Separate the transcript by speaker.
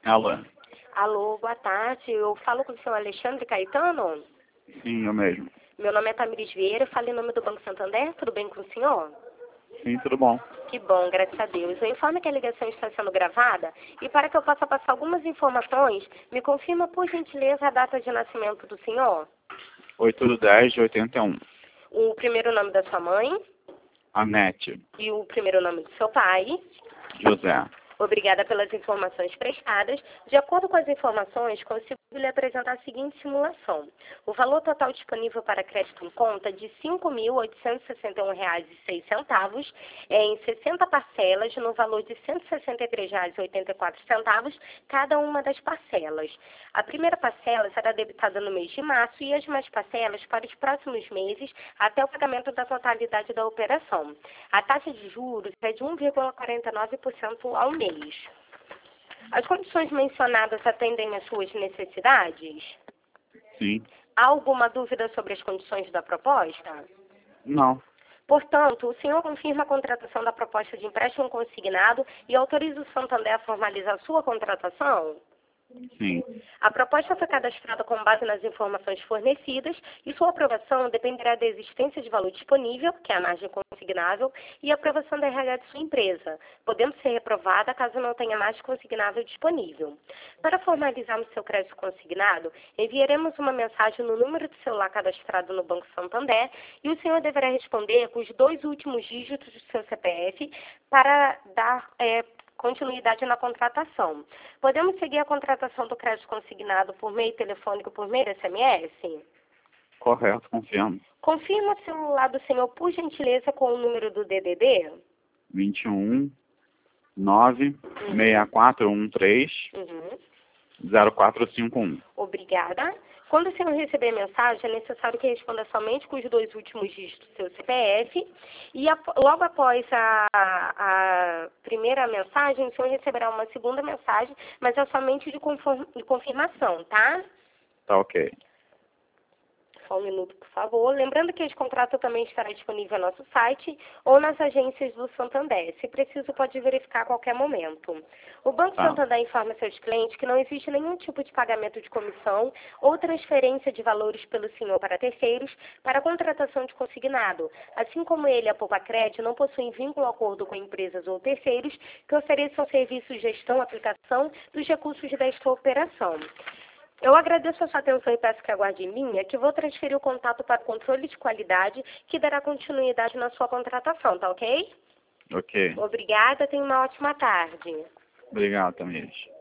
Speaker 1: Alô?
Speaker 2: Alô, boa tarde. Eu falo com o senhor Alexandre Caetano?
Speaker 1: Sim, eu mesmo.
Speaker 2: Meu nome é Tamires Vieira, eu falo em nome do Banco Santander. Tudo bem com o senhor?
Speaker 1: Sim, tudo bom.
Speaker 2: Que bom, graças a Deus. Eu informo que a ligação está sendo gravada e para que eu possa passar algumas informações, me confirma, por gentileza, a data de nascimento do senhor?
Speaker 1: 8/10/81.
Speaker 2: O primeiro nome da sua mãe
Speaker 1: Anete.
Speaker 2: e o primeiro nome do seu pai.
Speaker 1: José.
Speaker 2: Obrigada pelas informações prestadas. De acordo com as informações, consigo lhe apresentar a seguinte simulação. O valor total disponível para crédito em conta de R$ 5.861,06 é em 60 parcelas no valor de R$ 163,84, cada uma das parcelas. A primeira parcela será debitada no mês de março e as demais parcelas para os próximos meses até o pagamento da totalidade da operação. A taxa de juros é de 1,49% ao mês. As condições mencionadas atendem às suas necessidades?
Speaker 1: Sim.
Speaker 2: Há alguma dúvida sobre as condições da proposta?
Speaker 1: Não.
Speaker 2: Portanto, o senhor confirma a contratação da proposta de empréstimo consignado e autoriza o Santander a formalizar sua contratação?
Speaker 1: Sim.
Speaker 2: A proposta foi cadastrada com base nas informações fornecidas e sua aprovação dependerá da existência de valor disponível, que é a margem consignável, e a aprovação da RH de sua empresa, podendo ser reprovada caso não tenha margem consignável disponível. Para formalizarmos seu crédito consignado, enviaremos uma mensagem no número de celular cadastrado no Banco Santander e o senhor deverá responder com os 2 últimos dígitos do seu CPF para dar continuidade na contratação. Podemos seguir a contratação do crédito consignado por meio telefônico, por meio SMS?
Speaker 1: Correto, confirmo.
Speaker 2: Confirma o celular do senhor, por gentileza, com o número do DDD?
Speaker 1: 21 96413 0451.
Speaker 2: Obrigada. Quando o senhor receber a mensagem, é necessário que responda somente com os 2 últimos dígitos do seu CPF e logo após a primeira mensagem, o senhor receberá uma segunda mensagem, mas é somente de confirmação, tá?
Speaker 1: Tá ok.
Speaker 2: Só um minuto, por favor. Lembrando que esse contrato também estará disponível no nosso site ou nas agências do Santander. Se preciso, pode verificar a qualquer momento. O Banco Santander informa seus clientes que não existe nenhum tipo de pagamento de comissão ou transferência de valores pelo senhor para terceiros para a contratação de consignado. Assim como ele, a Poupa Crédito, não possuem vínculo ou acordo com empresas ou terceiros que ofereçam serviços de gestão, aplicação dos recursos desta operação. Eu agradeço a sua atenção e peço que aguarde em linha, que vou transferir o contato para o controle de qualidade, que dará continuidade na sua contratação, tá ok?
Speaker 1: Ok.
Speaker 2: Obrigada, tenha uma ótima tarde.
Speaker 1: Obrigado, Tamires.